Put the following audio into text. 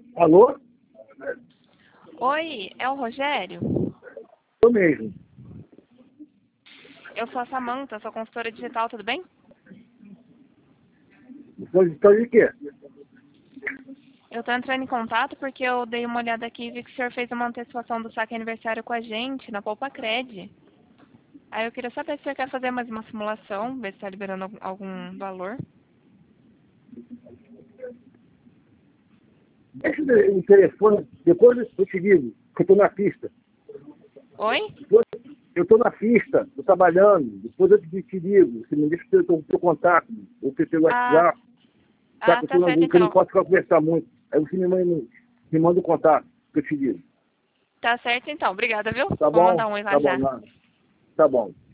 Alô? Oi, é o Rogério? Eu mesmo. Eu sou a Samanta, sou consultora digital, tudo bem? Então de quê? Eu tô entrando em contato porque eu dei uma olhada aqui e vi que o senhor fez uma antecipação do saque aniversário com a gente, na Poupa Cred. Aí eu queria saber se o senhor quer fazer mais uma simulação, ver se está liberando algum valor. Deixa o telefone, depois eu te digo, que eu estou na pista. Oi? Eu estou na pista, estou trabalhando, depois eu te digo, se me deixa o teu contato, ou pelo Ah, WhatsApp, tá? Que eu tá estou certo que eu não então. posso ficar conversar muito. Aí você me manda o contato, que eu te digo. Tá certo então, obrigada, viu? Tá Vou bom? mandar um oi lá Tá bom, já. nada. Tá bom.